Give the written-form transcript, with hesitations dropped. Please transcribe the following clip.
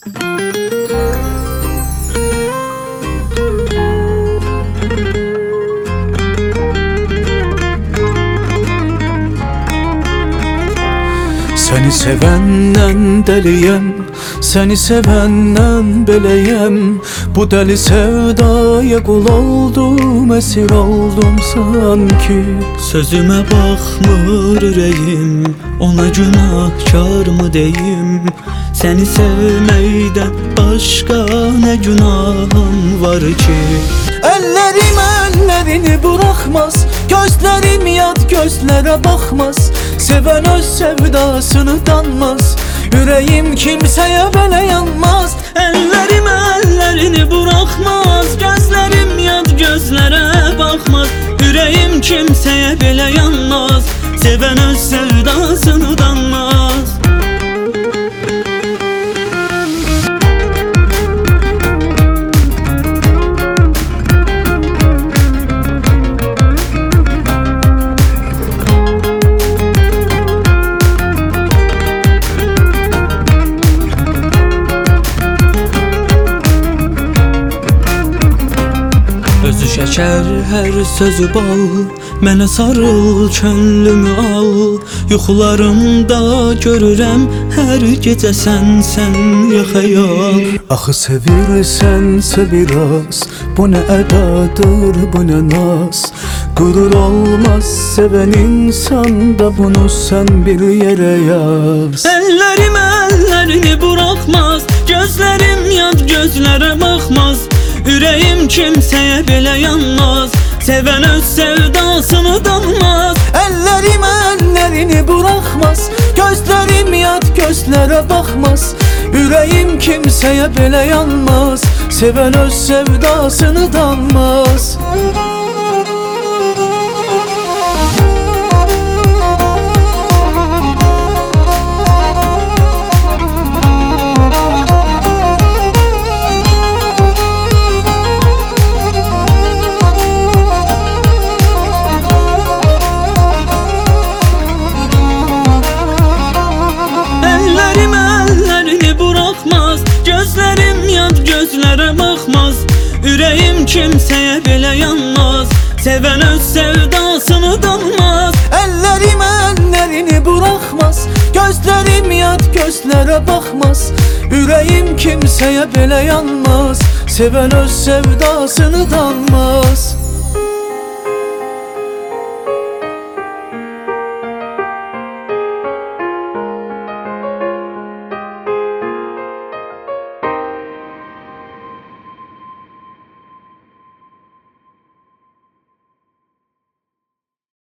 Seni sevenden deliyem, seni sevenden beleyem. Bu deli sevdaya kul oldum, esir oldum sanki. Sözüme bakmır ürəyim, ona günahkar mı deyim? Seni sevməkdən başqa nə günahım var ki? Ellerim ellerini bırakmaz, gözlerim yad gözlere bakmaz. Seven öz sevdasını danmaz, yüreğim kimseye böyle yanmaz. Ellerim ellerini bırakmaz, gözlerim yad gözlere bakmaz. Yüreğim kimseye bile yanmaz, seven öz sevdasını danmaz. Özü şeker, her sözü bal. Mənə sarıl, könlümü al. Yuxularımda görürəm hər gecə sən ya xəyal. Axı sevirsense biraz, bu ne edadır, bu ne naz. Gurur olmaz seven insanda, bunu sen bir yere yaz. Ellerim ellerini bırakmaz, gözlerim yad gözlere bakmaz. Yüreğim kimseye bile yanmaz, seven öz sevdasını danmaz. Ellerim ellerini bırakmaz, gözlerim yad gözlere bakmaz. Yüreğim kimseye bile yanmaz, seven öz sevdasını danmaz. Gözlerim yad gözlere bakmaz, yüreğim kimseye bile yanmaz, seven öz sevdasını danmaz. Ellerim ellerini bırakmaz, gözlerim yad gözlere bakmaz. Yüreğim kimseye bile yanmaz, seven öz sevdasını danmaz.